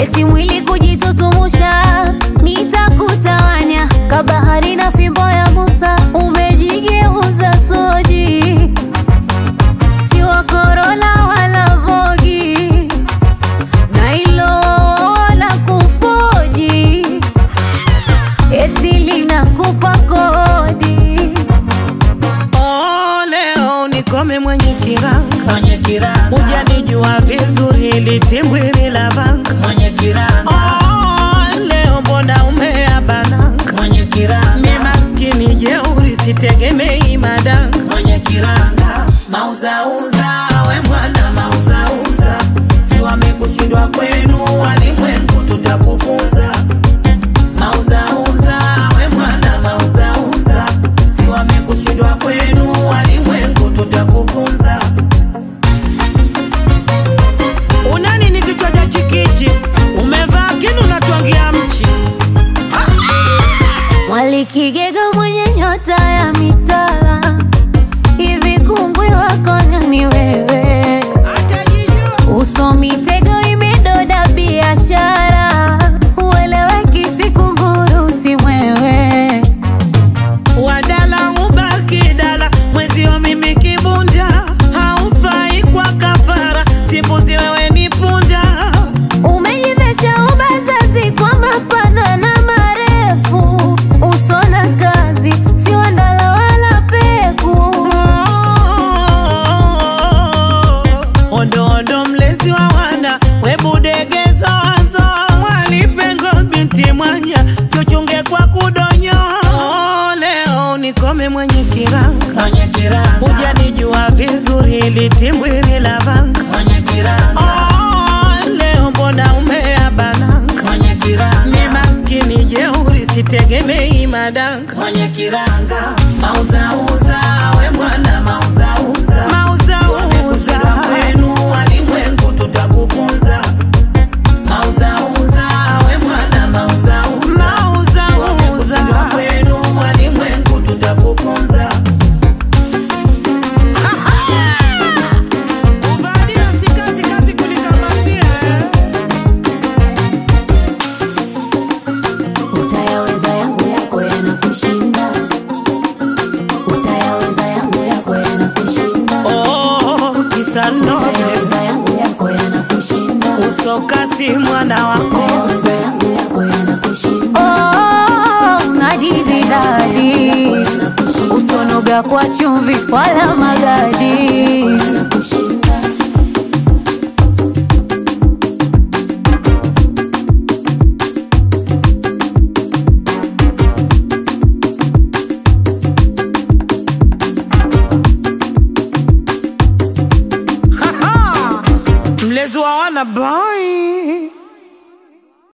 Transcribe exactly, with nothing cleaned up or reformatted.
eti mwili kujitutumusha, nitakutawanya kabahari na fimbo ya Musa. Umejigeuza soji, si wa Corolla wala Vogue, na ilo la kufoji eti linakupa kodi. Oh, leo nikome mwenye kiranga, mwenye kiranga. Ujanijua vizuri litimbwiri la vanga, mwenye kiranga. Oh, leo mbona umeabananga, mwenye kiranga. Mi maskini jeuri sitegemei madanga, mwenye kiranga. Mauzauza we mwana mauzauza, si wamekushindwa kwenu walimwengu tutakufunza. Mauzauza we mwana mauzauza, si wamekushindwa kwenu walimwengu tutakufunza. Unani ni kichwa cha chikichi, umevaa kinu na tuangia mchi. Mwali Kigega mwenye nyota ya mitala, hivi kungwi wako nani wewe? Uso mitego imedoda biashara, ueleweki sikumburu si mwewe. Wadala ubaki dala, mwezio mimi kibunda, haufai kwa kafara, simbuzi wewe ni punda. Umejivesha ubazazi kwa mapana na marefu, uso na kazi si wandala wala peku. Ondo ondo mlezi wa wana, webudegezo wazo, walipengo binti mwanya, chuchunge kwa kudonyo. Oh, leo nikome mwenye kiranga, mwenye kiranga. Ujanijua vizuri litimbwiri la vanga, mwenye kiranga. Oh, leo mbona umeabananga, mwenye kiranga. Mi maskini jeuri sitegemei madanga, mwenye kiranga. Mauzauza we mwana mauzauza, mauzauza kwenu walimwengu tutakufunza. Mauzauza we mwana mauzauza, mauzauza kwenu walimwengu tutakufunza. Uvalia sikazi kazi kulikamatia. Utayaweza yangu yako yanakushinda, utayaweza yangu yako yanakushinda. Oh, kisa nobe, Utayaweza yangu yako yanakushinda, usokasi mwana wako. utayaweza yangu yako yanakushinda. Oh, ngadizi dadi, usonoga kwa chumvi wala magadi. Mlezi wa wana boy.